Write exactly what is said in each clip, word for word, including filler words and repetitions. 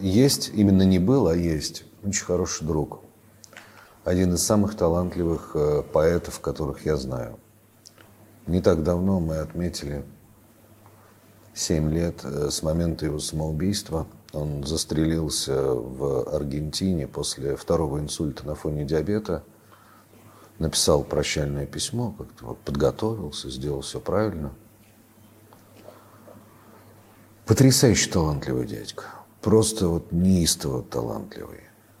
есть, именно не был, а есть очень хороший друг. Один из самых талантливых э, поэтов, которых я знаю. Не так давно мы отметили семь лет э, с момента его самоубийства. Он застрелился в Аргентине после второго инсульта на фоне диабета. Написал прощальное письмо, как-то вот подготовился, сделал все правильно. Потрясающе талантливый дядька. Просто вот неистово талантливый.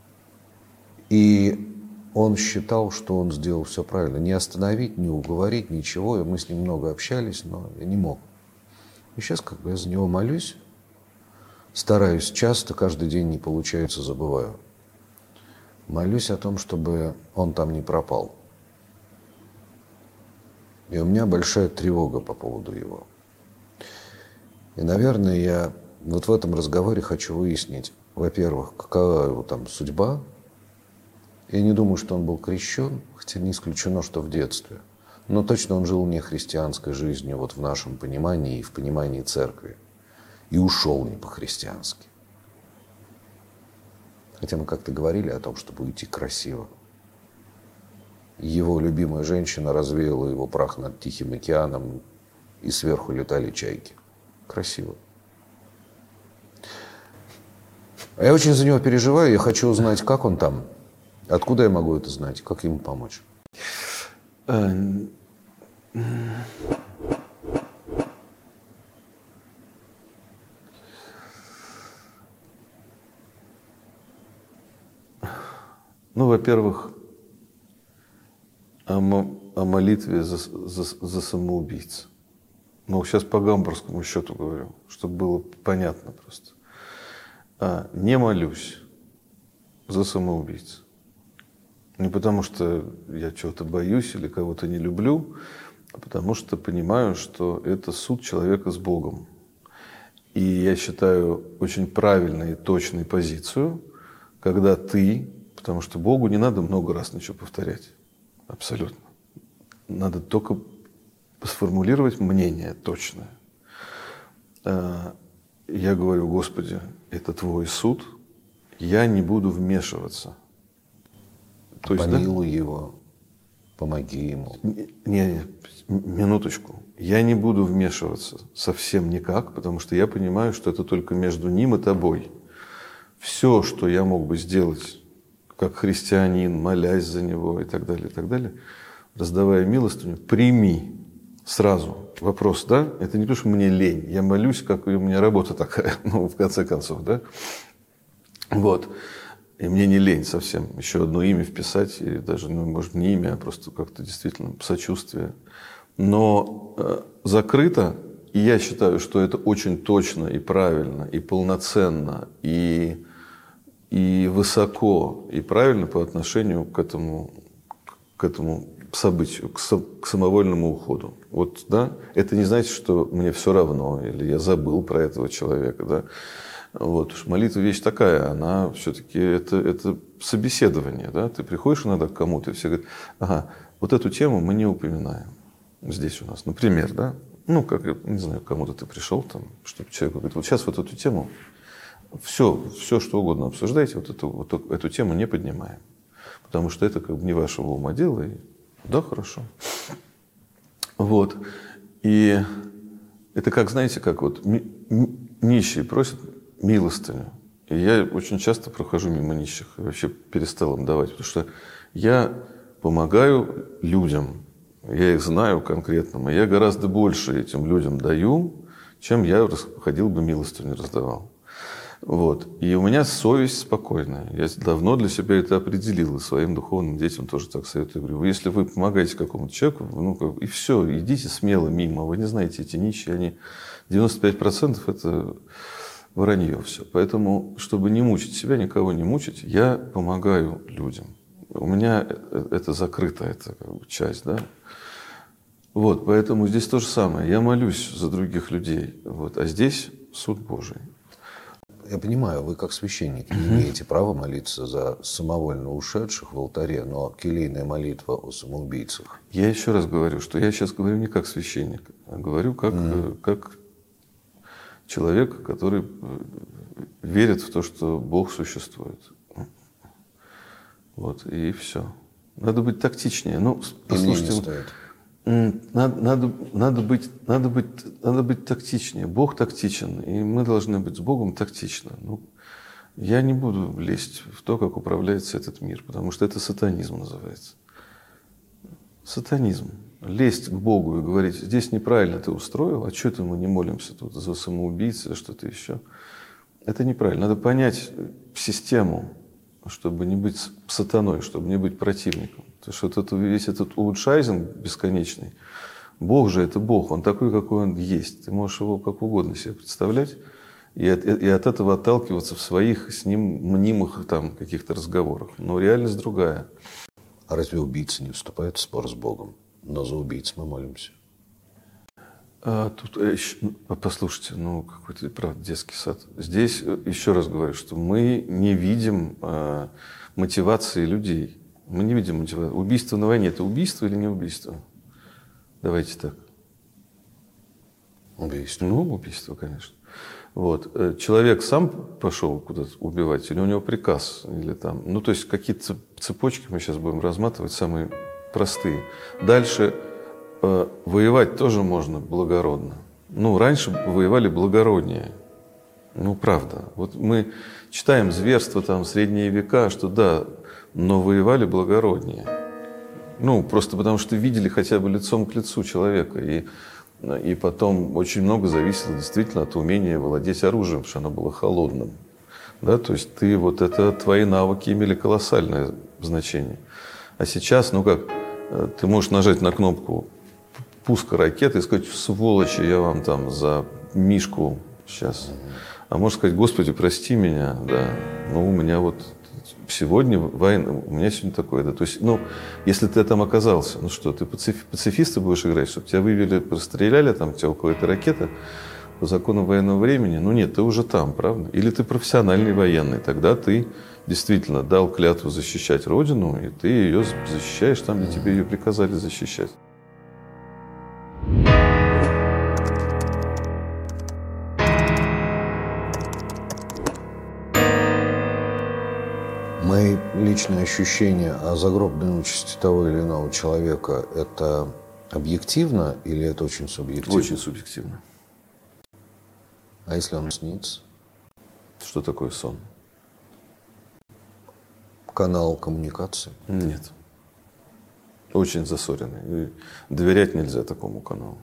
И он считал, что он сделал все правильно. Не остановить, не уговорить, ничего. И мы с ним много общались, но я не мог. И сейчас как бы я за него молюсь. Стараюсь часто, каждый день не получается, забываю. Молюсь о том, чтобы он там не пропал. И у меня большая тревога по поводу его. И, наверное, я вот в этом разговоре хочу выяснить, во-первых, какова его там судьба. Я не думаю, что он был крещен, хотя не исключено, что в детстве. Но точно он жил не христианской жизнью, вот в нашем понимании и в понимании церкви. И ушел не по-христиански. Хотя мы как-то говорили о том, чтобы уйти красиво. Его любимая женщина развеяла его прах над Тихим океаном, и сверху летали чайки. Красиво. А я очень за него переживаю, я хочу узнать, как он там. Откуда я могу это знать? Как ему помочь? Ну, во-первых, о, мо- о молитве за, за, за самоубийц. Ну, сейчас по гамбургскому счету говорю, чтобы было понятно просто. А, не молюсь за самоубийц. Не потому, что я чего-то боюсь или кого-то не люблю, а потому что понимаю, что это суд человека с Богом. И я считаю очень правильной и точной позицию, когда ты, потому что Богу не надо много раз ничего повторять. Абсолютно. Надо только сформулировать мнение точное. Я говорю: Господи, это Твой суд, я не буду вмешиваться. То есть, помилуй да? его, помоги ему. Не, не, минуточку. Я не буду вмешиваться совсем никак, потому что я понимаю, что это только между ним и тобой. Все, что я мог бы сделать как христианин, молясь за него и так далее, и так далее, раздавая милостыню, прими сразу. Вопрос, да? Это не то, что мне лень. Я молюсь, как у меня работа такая, ну, в конце концов, да? Вот. И мне не лень совсем еще одно имя вписать, и даже, ну, может, не имя, а просто как-то действительно сочувствие. Но э, закрыто, и я считаю, что это очень точно и правильно, и полноценно, и, и высоко, и правильно по отношению к этому, к этому событию, к, со, к самовольному уходу. Вот, да, это не значит, что мне все равно, или я забыл про этого человека, да. Вот. Молитва вещь такая, она все-таки это, это собеседование. Да? Ты приходишь иногда к кому-то, и все говорят: ага, вот эту тему мы не упоминаем здесь у нас. Например, да? Ну, как, не знаю, к кому-то ты пришел, там, чтобы человек говорит: вот сейчас вот эту тему, все, все что угодно обсуждайте, вот эту, вот эту тему не поднимаем. Потому что это как бы не вашего ума дело. И, да, хорошо. Вот. И это как, знаете, как вот нищие просят милостыню. И я очень часто прохожу мимо нищих и вообще перестал им давать, потому что я помогаю людям, я их знаю конкретно, и я гораздо больше этим людям даю, чем я ходил бы милостыню раздавал. Вот. И у меня совесть спокойная. Я давно для себя это определил, и своим духовным детям тоже так советую. Говорю: если вы помогаете какому-то человеку, ну, и все, идите смело мимо. Вы не знаете, эти нищие, они девяносто пять процентов это вранье все. Поэтому, чтобы не мучить себя, никого не мучить, я помогаю людям. У меня это закрыто, это как бы часть, да. Вот, поэтому здесь то же самое. Я молюсь за других людей, вот, а здесь суд Божий. Я понимаю, вы как священник не имеете права молиться за самовольно ушедших в алтаре, но келейная молитва о самоубийцах. Я еще раз говорю, что я сейчас говорю не как священник, а говорю как, mm-hmm. как человек, который верят в то, что Бог существует. Вот, и все. Надо быть тактичнее. Ну, послушайте, не стоит. Надо, надо, надо, быть, надо, быть, надо быть тактичнее. Бог тактичен, и мы должны быть с Богом тактично. Ну, я не буду лезть в то, как управляется этот мир, потому что это сатанизм называется. Сатанизм. Лезть к Богу и говорить, здесь неправильно ты устроил, а что это мы не молимся тут за самоубийц или что-то еще. Это неправильно. Надо понять систему, чтобы не быть сатаной, чтобы не быть противником. Потому что вот это, весь этот улучшайзинг бесконечный, Бог же это Бог, Он такой, какой Он есть. Ты можешь Его как угодно себе представлять и от, и от этого отталкиваться в своих с Ним мнимых там, каких-то разговорах. Но реальность другая. А разве убийцы не вступают в спор с Богом? Но за убийц мы молимся. А тут, послушайте, ну какой-то, правда, детский сад. Здесь еще раз говорю, что мы не видим а, мотивации людей. Мы не видим мотивации. Убийство на войне – это убийство или не убийство? Давайте так. Убийство. Ну, убийство, конечно. Вот. Человек сам пошел куда-то убивать, или у него приказ, или там. Ну, то есть какие-то цепочки мы сейчас будем разматывать, самые простые. Дальше э, воевать тоже можно благородно. Ну, раньше воевали благороднее. Ну, правда. Вот мы читаем зверства там в средние века, что да, но воевали благороднее. Ну, просто потому что видели хотя бы лицом к лицу человека. И, и потом очень много зависело действительно от умения владеть оружием, потому что оно было холодным. Да, то есть ты, вот это, твои навыки имели колоссальное значение. А сейчас, ну как, ты можешь нажать на кнопку пуска ракеты и сказать, сволочи, я вам там за мишку сейчас. А можешь сказать, Господи, прости меня, да, ну у меня вот сегодня война, у меня сегодня такое, да, то есть, ну, если ты там оказался, ну что, ты пацифи, пацифиста будешь играть, чтобы тебя вывели, простреляли, там, у тебя около этой ракеты, по закону военного времени, ну нет, ты уже там, правда? Или ты профессиональный военный, тогда ты действительно дал клятву защищать Родину, и ты ее защищаешь там, где тебе ее приказали защищать. Мои личные ощущения о загробной участи того или иного человека – это объективно или это очень субъективно? Очень субъективно. А если он снится? Что такое сон? Канал коммуникации? Нет. Очень засоренный. И доверять нельзя такому каналу.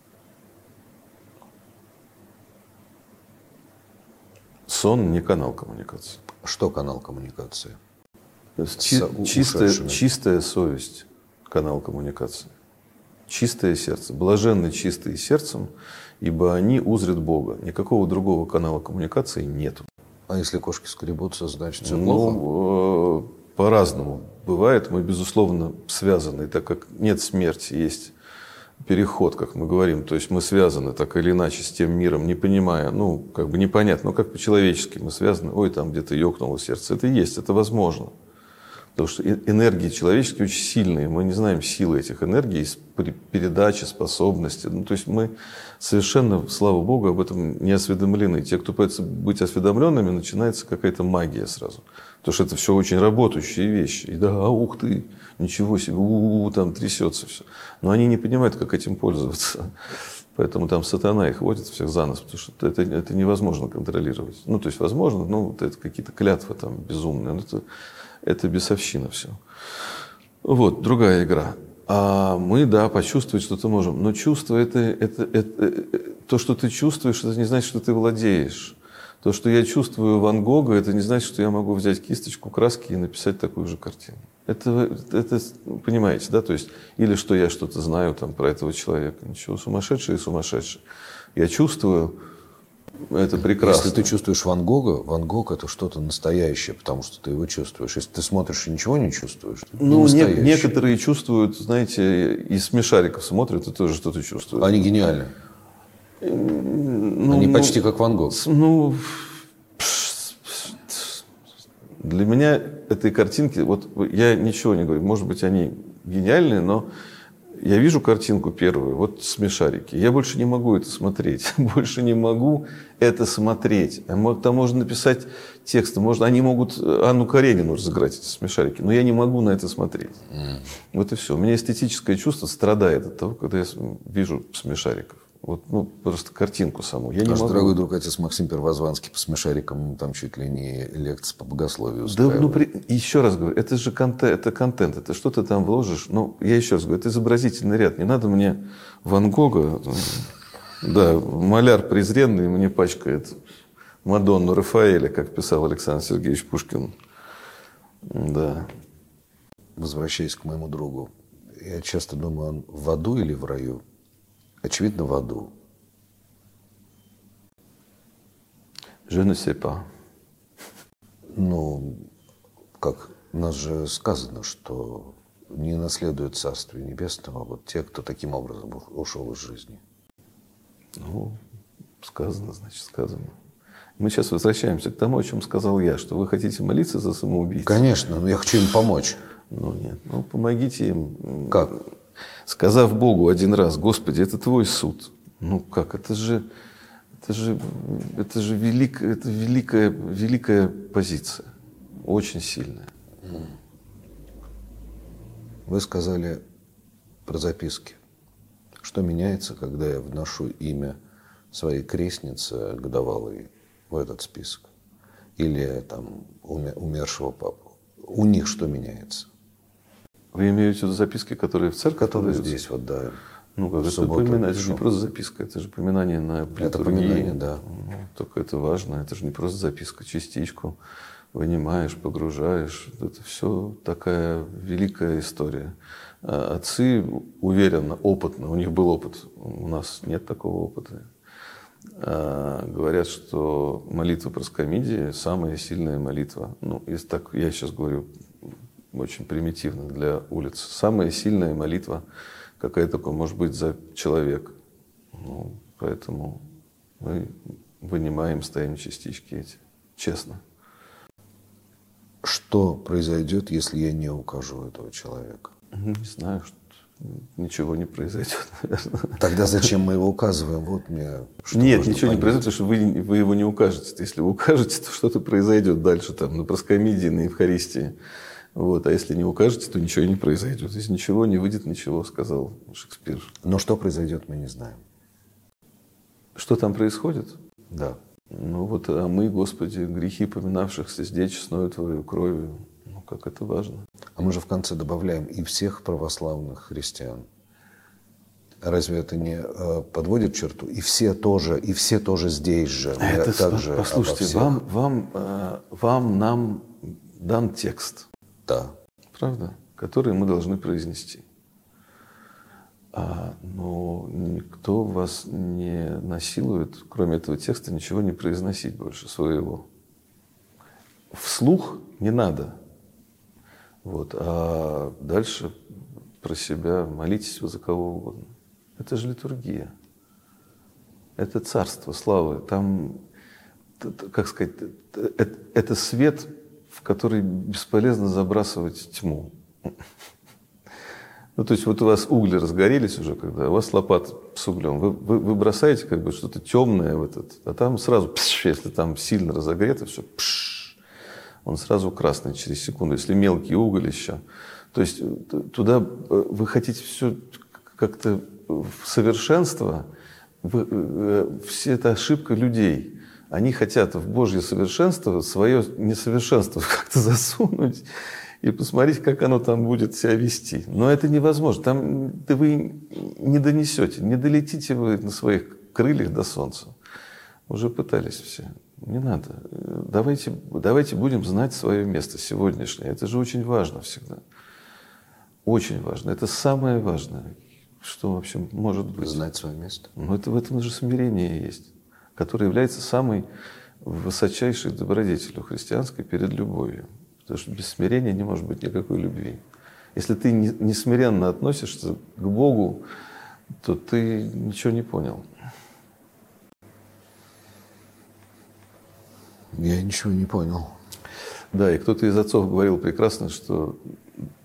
Сон не канал коммуникации. Что канал коммуникации? Чи- чистая, чистая совесть – канал коммуникации. Чистое сердце. Блаженны чистые сердцем, ибо они узрят Бога. Никакого другого канала коммуникации нет. А если кошки скребутся, значит все плохо? Ну, э, по-разному бывает. Мы, безусловно, связаны, так как нет смерти, есть переход, как мы говорим. То есть мы связаны так или иначе с тем миром, не понимая, ну, как бы непонятно, но как по-человечески мы связаны. Ой, там где-то ёкнуло сердце. Это есть, это возможно. Потому что энергии человеческие очень сильные. Мы не знаем силы этих энергий, передачи, способности. Ну, то есть мы совершенно, слава Богу, об этом не осведомлены. Те, кто пытается быть осведомленными, начинается какая-то магия сразу. Потому что это все очень работающие вещи. И да, ух ты, ничего себе, у-у-у, там трясется все. Но они не понимают, как этим пользоваться. Поэтому там сатана их водит всех за нос, потому что это, это невозможно контролировать. Ну, то есть возможно, но вот это какие-то клятвы там безумные. Это, это бесовщина все. Вот, другая игра. А мы, да, почувствовать что-то можем. Но чувство это, это, это, это, то, что ты чувствуешь, это не значит, что ты владеешь. То, что я чувствую Ван Гога, это не значит, что я могу взять кисточку, краски и написать такую же картину. Это, это понимаете, да? То есть, или что я что-то знаю там, про этого человека. Ничего, сумасшедший и сумасшедший. Я чувствую, это прекрасно. Если ты чувствуешь Ван Гога, Ван Гог – это что-то настоящее, потому что ты его чувствуешь. Если ты смотришь и ничего не чувствуешь, это ну, не настоящее. Не, некоторые чувствуют, знаете, и смешариков смотрят, и тоже что-то чувствуют. Они гениальны. Ну, Они ну, почти как Ван Гог. Ну, для меня этой картинки, вот я ничего не говорю, может быть, они гениальные, но Я вижу картинку первую, вот смешарики. Я больше не могу это смотреть. Больше не могу это смотреть. Там можно написать тексты. Можно, они могут Анну Каренину разыграть, эти смешарики. Но я не могу на это смотреть. Mm. Вот и все. У меня эстетическое чувство страдает от того, когда я вижу смешариков. Вот, ну, просто картинку саму. Я не Наш могу. дорогой друг отец Максим Первозванский по смешарикам там чуть ли не лекции по богословию Да, ну, устраивает. при... еще раз говорю, это же контент, это контент, это что ты там вложишь. Ну, я еще раз говорю, это изобразительный ряд. Не надо мне Ван Гога, да, маляр презренный мне пачкает Мадонну Рафаэля, как писал Александр Сергеевич Пушкин. Да. Возвращаясь к моему другу, я часто думаю, он в аду или в раю? Очевидно, в аду. Je ne sais pas. Ну, как у нас же сказано, что не наследует Царствие Небесного вот те, кто таким образом ушел из жизни. Ну, сказано, значит, сказано. Мы сейчас возвращаемся к тому, о чем сказал я, что вы хотите молиться за самоубийц. Конечно, но я хочу им помочь. Ну, нет, ну, помогите им. Как? Сказав Богу один раз: Господи, это Твой суд. Ну как, это же, это же, это же великая, это великая, великая позиция. Очень сильная. Вы сказали про записки. Что меняется, когда я вношу имя своей крестницы годовалой в этот список? Или там умершего папу? У них что меняется? Вы имеете в виду записки, которые в церкви? Которые здесь, вот, да. Ну, как это поминание, это же не просто записка, это же поминание на литургии. Это поминание, да. Ну, только это важно, это же не просто записка, частичку вынимаешь, погружаешь. Это все такая великая история. А отцы уверенно, опытно, у них был опыт, у нас нет такого опыта. А, говорят, что молитва проскомидии самая сильная молитва. Ну, если так, я сейчас говорю очень примитивно для улиц. Самая сильная молитва, какая только может быть за человека. Ну, поэтому мы вынимаем, ставим частички эти. Честно. Что произойдет, если я не укажу этого человека? Не знаю, что ничего не произойдет, наверное. Тогда зачем мы его указываем? Вот мне что Нет, ничего понять. не произойдет, потому что вы, вы его не укажете. Если вы укажете, то что-то произойдет дальше там, на проскомидии, на Евхаристии. Вот. А если не укажете, то ничего и не произойдет. Из ничего не выйдет ничего, сказал Шекспир. Но что произойдет, мы не знаем. Что там происходит? Да. Ну вот, а мы, Господи, грехи поминавшихся здесь честною Твою кровью. Ну, как это важно. А мы же в конце добавляем и всех православных христиан. Разве это не э, подводит черту? И все тоже, и все тоже здесь же. Мы Это, также послушайте, вам, вам, э, вам нам дан текст. Да. Правда? Который мы должны произнести. А, но никто вас не насилует, кроме этого текста, ничего не произносить больше своего. Вслух не надо. Вот. А дальше про себя молитесь вы за кого угодно. Это же литургия. Это царство славы. Там, как сказать, это свет, в который бесполезно забрасывать тьму. Ну, то есть вот у вас угли разгорелись уже, когда у вас лопата с углем. Вы, вы, вы бросаете как бы что-то темное в этот, а там сразу, пш, если там сильно разогрето, все, пш, он сразу красный через секунду. Если мелкий уголь еще. То есть туда вы хотите все как-то в совершенство. Вы, все это ошибка людей. Они хотят в Божье совершенство свое несовершенство как-то засунуть и посмотреть, как оно там будет себя вести. Но это невозможно. Там да вы не донесете, не долетите вы на своих крыльях до солнца. Уже пытались все. Не надо. Давайте, давайте будем знать свое место сегодняшнее. Это же очень важно всегда. Очень важно. Это самое важное, что вообще может быть. Знать свое место. Но это в этом же смирение есть, которое является самой высочайшей добродетелью христианской перед любовью. Потому что без смирения не может быть никакой любви. Если ты не, не смиренно относишься к Богу, то ты ничего не понял. Я ничего не понял. Да, и кто-то из отцов говорил прекрасно, что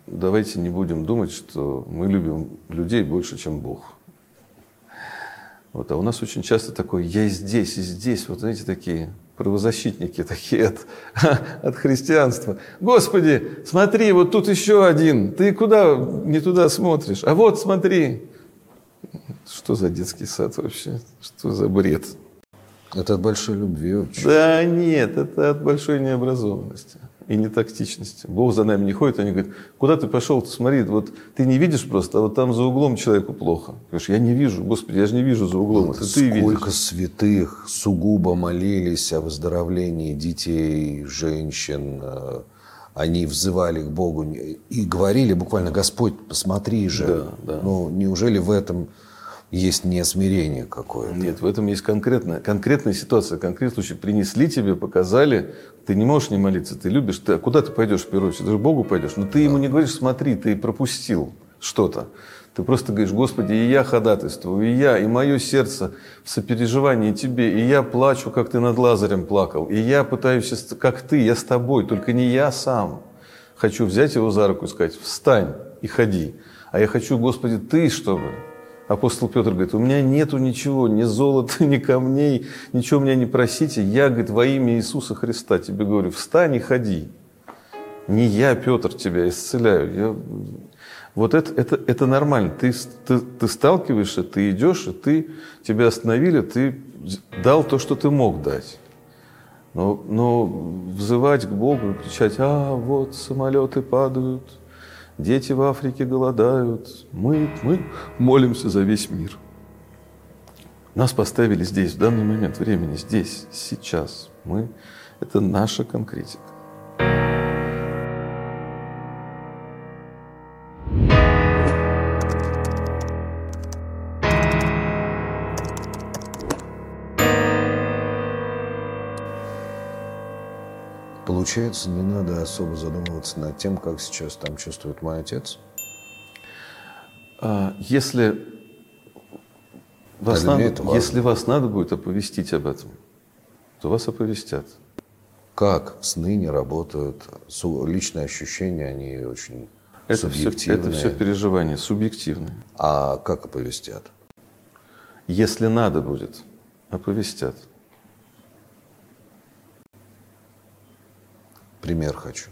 давайте не будем думать, что мы любим людей больше, чем Бог. Вот, а у нас очень часто такое «я и здесь, и здесь». Вот знаете, такие правозащитники такие от, от христианства. Господи, смотри, вот тут еще один. Ты куда не туда смотришь? А вот смотри. Что за детский сад вообще? Что за бред? Это от большой любви вообще. Да нет, это от большой необразованности и нетактичности. Бог за нами не ходит, они говорят, куда ты пошел, ты смотри, вот ты не видишь просто, а вот там за углом человеку плохо. Говоришь, я не вижу, Господи, я же не вижу за углом, это ты видишь. Сколько святых сугубо молились о выздоровлении детей, женщин. Они взывали к Богу и говорили буквально, Господь, посмотри же. Да, да. Ну, неужели в этом есть не смирение какое-то? Нет, в этом есть конкретная, конкретная ситуация, конкретный случай. Принесли тебе, показали, ты не можешь не молиться, ты любишь. Ты, а куда ты пойдешь в первую очередь? Ты же к Богу пойдешь. Но ты ему не говоришь, смотри, ты пропустил что-то. Ты просто говоришь, Господи, и я ходатайствую, и я, и мое сердце в сопереживании тебе, и я плачу, как ты над Лазарем плакал, и я пытаюсь, как ты, я с тобой, только не я сам. Хочу взять его за руку и сказать, встань и ходи. А я хочу, Господи, ты, чтобы... Апостол Петр говорит, у меня нету ничего, ни золота, ни камней, ничего у меня не просите. Я, говорит, во имя Иисуса Христа тебе говорю, встань и ходи. Не я, Петр, тебя исцеляю. Я... Вот это, это, это нормально. Ты, ты, ты сталкиваешься, ты идешь, и ты, тебя остановили, ты дал то, что ты мог дать. Но, но взывать к Богу, кричать, а вот самолеты падают, дети в Африке голодают. Мы, мы молимся за весь мир. Нас поставили здесь, в данный момент времени, здесь, сейчас. Мы, это наша конкретика. Получается, не надо особо задумываться над тем, как сейчас там чувствует мой отец? Если вас, надо, если вас надо будет оповестить об этом, то вас оповестят. Как сны не работают, личные ощущения, они очень это субъективные. Все, это все переживания, субъективные. А как оповестят? Если надо будет, оповестят. Пример хочу.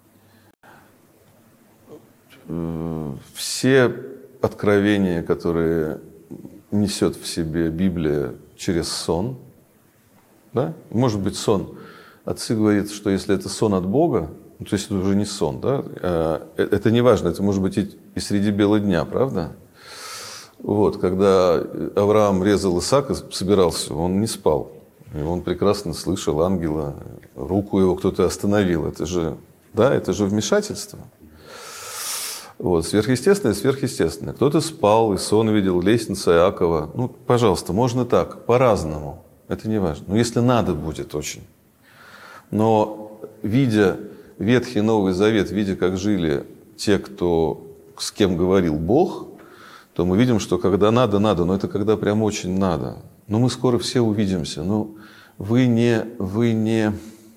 Все откровения, которые несет в себе Библия через сон, да? Может быть сон. Отцы говорят, что если это сон от Бога, ну, то есть это уже не сон, да? Это не важно, это может быть и, и среди бела дня, правда? Вот, когда Авраам резал Исаака, собирался, он не спал. И он прекрасно слышал ангела, руку его кто-то остановил. Это же, да, это же вмешательство. Вот, сверхъестественное, сверхъестественное. Кто-то спал, и сон видел, лестница Иакова. Ну, пожалуйста, можно так, по-разному. Это не важно. Но если надо будет очень. Но видя Ветхий Новый Завет, видя, как жили те, кто, с кем говорил Бог, то мы видим, что когда надо, надо. Но это когда прям очень надо. Но мы скоро все увидимся. Ну, вы не, вы не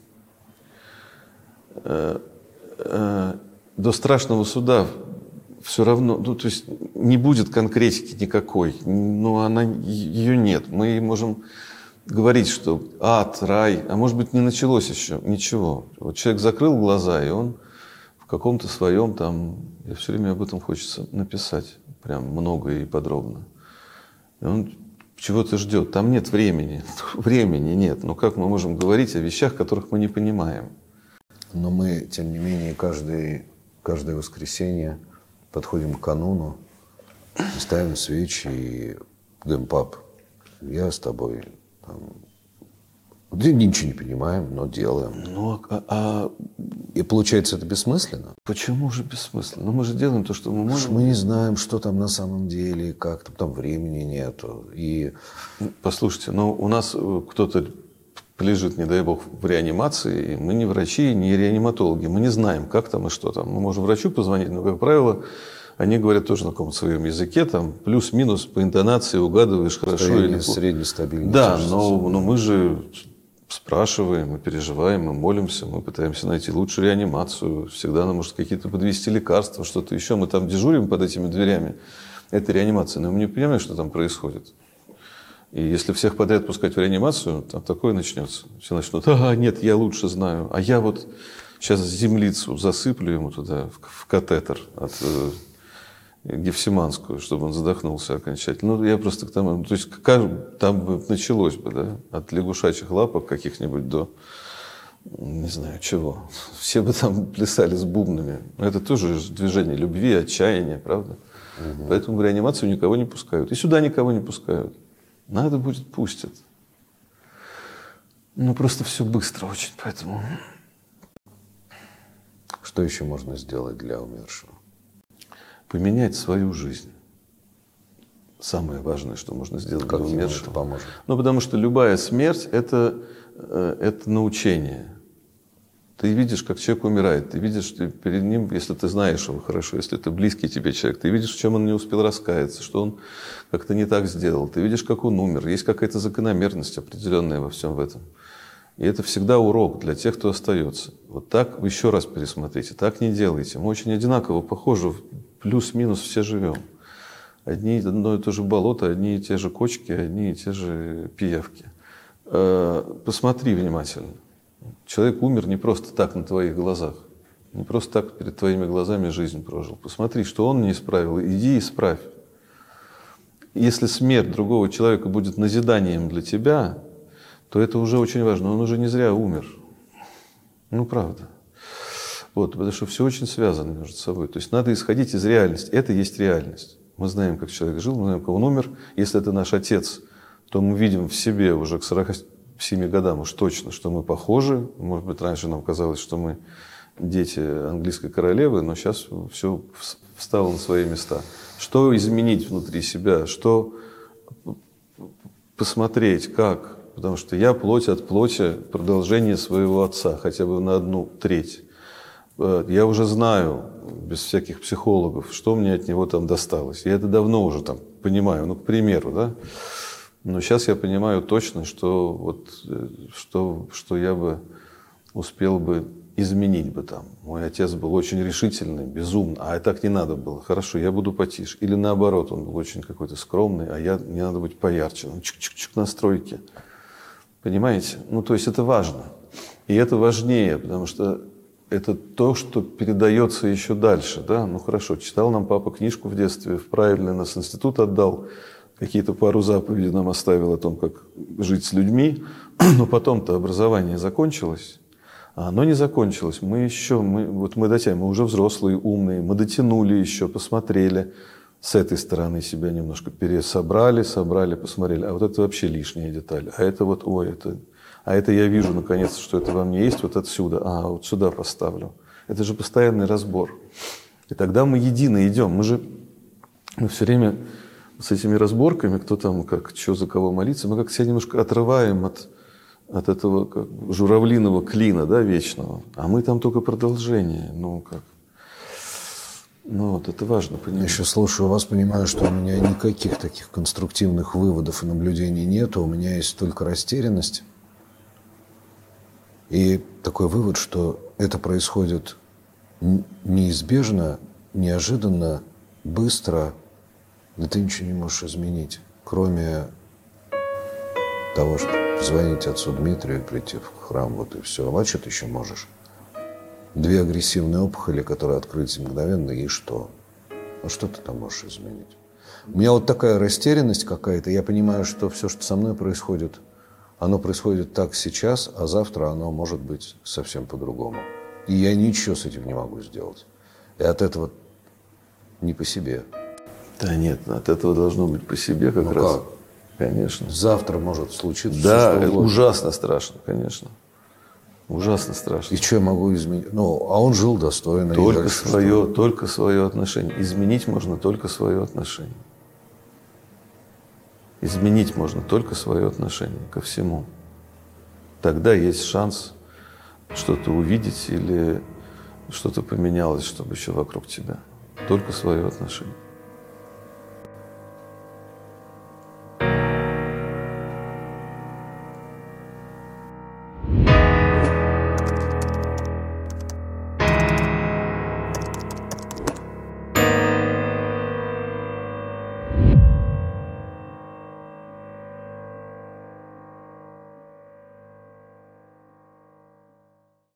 э, э, до страшного суда все равно, ну, то есть не будет конкретики никакой. Ну, она, ее нет. Мы можем говорить, что ад, рай, а может быть не началось еще ничего. Вот человек закрыл глаза, и он в каком-то своем там, я все время об этом хочется написать, прям много и подробно. И он чего-то ждет. Там нет времени. Времени нет. Но как мы можем говорить о вещах, которых мы не понимаем? Но мы, тем не менее, каждый, каждое воскресенье подходим к кануну, ставим свечи и говорим, пап, я с тобой. Там, ничего не понимаем, но делаем. Ну, а, а... И получается, это бессмысленно? Почему же бессмысленно? Ну, мы же делаем то, что мы можем. Мы не знаем, что там на самом деле, как там, там времени нету. И... Послушайте, ну, у нас кто-то лежит, не дай бог, в реанимации, и мы не врачи, не реаниматологи, мы не знаем, как там и что там. Мы можем врачу позвонить, но, как правило, они говорят тоже на каком-то своем языке, там плюс-минус по интонации угадываешь хорошо Средне, или плохо. Среднестабильно. Да, но, но мы же спрашиваем, мы переживаем, мы молимся, мы пытаемся найти лучшую реанимацию. Всегда нам может какие-то подвести лекарства, что-то еще. Мы там дежурим под этими дверями этой реанимации, но мы не понимаем, что там происходит. И если всех подряд пускать в реанимацию, там такое начнется. Все начнут: ага, нет, я лучше знаю. А я вот сейчас землицу засыплю ему туда, в, в катетер от э, Гефсиманскую, чтобы он задохнулся окончательно. Ну, я просто к тому... То есть там бы началось бы, да, от лягушачьих лапок каких-нибудь до, не знаю, чего. Все бы там плясали с бубнами. Это тоже движение любви, отчаяния, правда? Угу. Поэтому в реанимацию никого не пускают. И сюда никого не пускают. Надо будет, пустят. Ну, просто все быстро очень, поэтому... Что еще можно сделать для умершего? Поменять свою жизнь. Самое важное, что можно сделать как для умершего. Это поможет? Ну, потому что любая смерть – это, это научение. Ты видишь, как человек умирает. Ты видишь, что перед ним, если ты знаешь его хорошо, если это близкий тебе человек, ты видишь, в чем он не успел раскаяться, что он как-то не так сделал. Ты видишь, как он умер. Есть какая-то закономерность определенная во всем в этом. И это всегда урок для тех, кто остается. Вот так вы еще раз пересмотрите. Так не делайте. Мы очень одинаково похожи. Плюс-минус все живем. Одни одно и то же болото, одни и те же кочки, одни и те же пиявки. Посмотри внимательно. Человек умер не просто так на твоих глазах. Не просто так перед твоими глазами жизнь прожил. Посмотри, что он не исправил. Иди и исправь. Если смерть другого человека будет назиданием для тебя, то это уже очень важно. Он уже не зря умер. Ну, правда. Вот, потому что все очень связано между собой. То есть надо исходить из реальности. Это есть реальность. Мы знаем, как человек жил, мы знаем, как он умер. Если это наш отец, то мы видим в себе уже к сорока семи годам уж точно, что мы похожи. Может быть, раньше нам казалось, что мы дети английской королевы, но сейчас все встало на свои места. Что изменить внутри себя? Что посмотреть, как? Потому что я плоть от плоти, продолжение своего отца, хотя бы на одну треть. Я уже знаю, без всяких психологов, что мне от него там досталось. Я это давно уже там понимаю, ну, к примеру, да. Но сейчас я понимаю точно, что, вот, что, что я бы успел бы изменить бы там. Мой отец был очень решительный, безумный, а так не надо было. Хорошо, я буду потише. Или наоборот, он был очень какой-то скромный, а я, мне надо быть поярче. Ну, чик-чик-чик настройки. Понимаете? Ну, то есть это важно. И это важнее, потому что это то, что передается еще дальше. Да? Ну, хорошо, читал нам папа книжку в детстве, в правильный нас институт отдал, какие-то пару заповедей нам оставил о том, как жить с людьми, но потом-то образование закончилось, а оно не закончилось. Мы еще, мы, вот мы дотянем, мы уже взрослые, умные, мы дотянули еще, посмотрели, с этой стороны себя немножко пересобрали, собрали, посмотрели, а вот это вообще лишняя деталь, а это вот, ой, это, а это я вижу наконец, что это во мне есть, вот отсюда, а вот сюда поставлю. Это же постоянный разбор. И тогда мы едино идем, мы же мы все время с этими разборками, кто там, как, что за кого молиться, мы как себя немножко отрываем от, от этого как, журавлиного клина, да, вечного. А мы там только продолжение. Ну, как. Ну, вот это важно понимать. Я еще слушаю вас, понимаю, что у меня никаких таких конструктивных выводов и наблюдений нет. У меня есть только растерянность. И такой вывод, что это происходит неизбежно, неожиданно, быстро. Да ты ничего не можешь изменить, кроме того, что позвонить отцу Дмитрию и прийти в храм, вот и все. А что ты еще можешь? Две агрессивные опухоли, которые открылись мгновенно, и что? Ну что ты там можешь изменить? У меня вот такая растерянность какая-то. Я понимаю, что все, что со мной происходит, оно происходит так сейчас, а завтра оно может быть совсем по-другому. И я ничего с этим не могу сделать. И от этого не по себе. Да нет, от этого должно быть по себе как ну раз. Как? Конечно. Завтра может случиться да, все, что угодно. Ужасно страшно, конечно. Ужасно страшно. И что я могу изменить? Ну, а он жил достойно. Только свое, что? только свое отношение. Изменить можно только свое отношение. Изменить можно только свое отношение ко всему. Тогда есть шанс что-то увидеть или что-то поменялось, чтобы еще вокруг тебя. Только свое отношение.